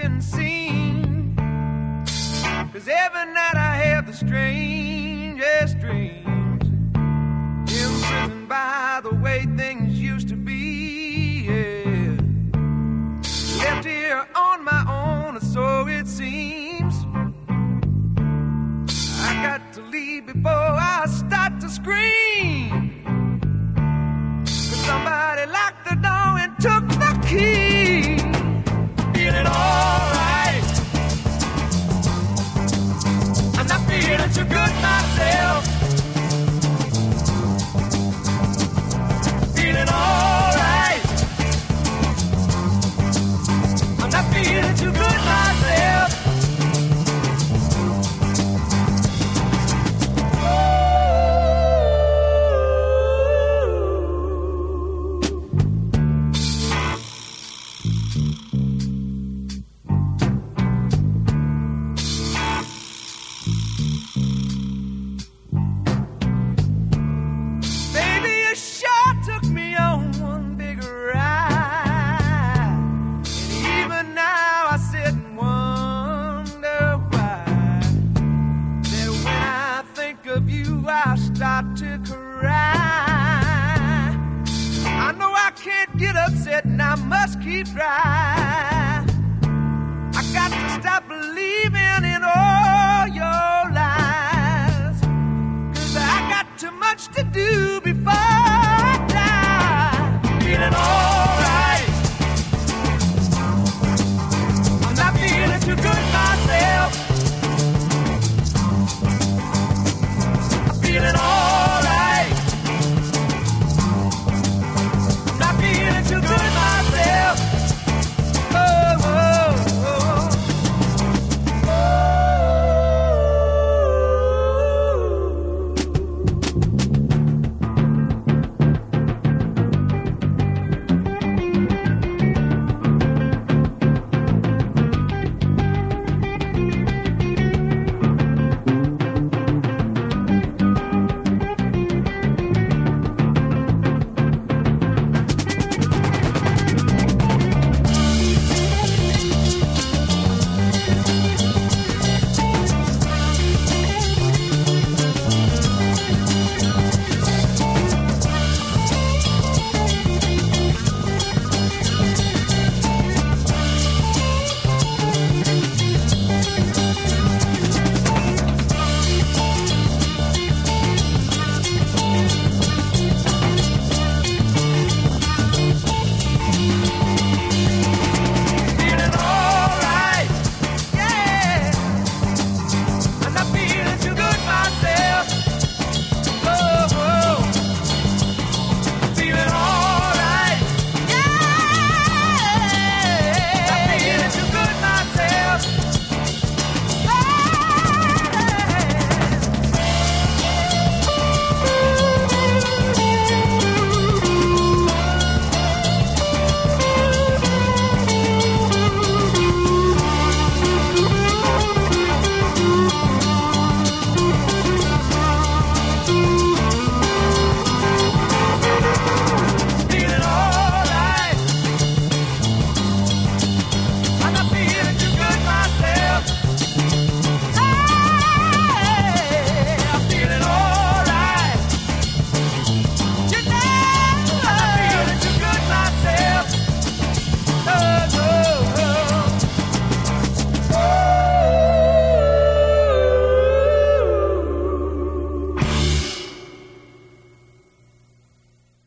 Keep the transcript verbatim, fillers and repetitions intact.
been seen. 'Cause every night I have the strangest dreams, imprisoned by the way things used to be, yeah. Left here on my own, so it seems. I got to leave before I start to scream. 'Cause somebody locked the door and took the key. Feeling alright, I'm not feeling too good myself. Feeling alright, I'm not feeling too good myself. Keep dry.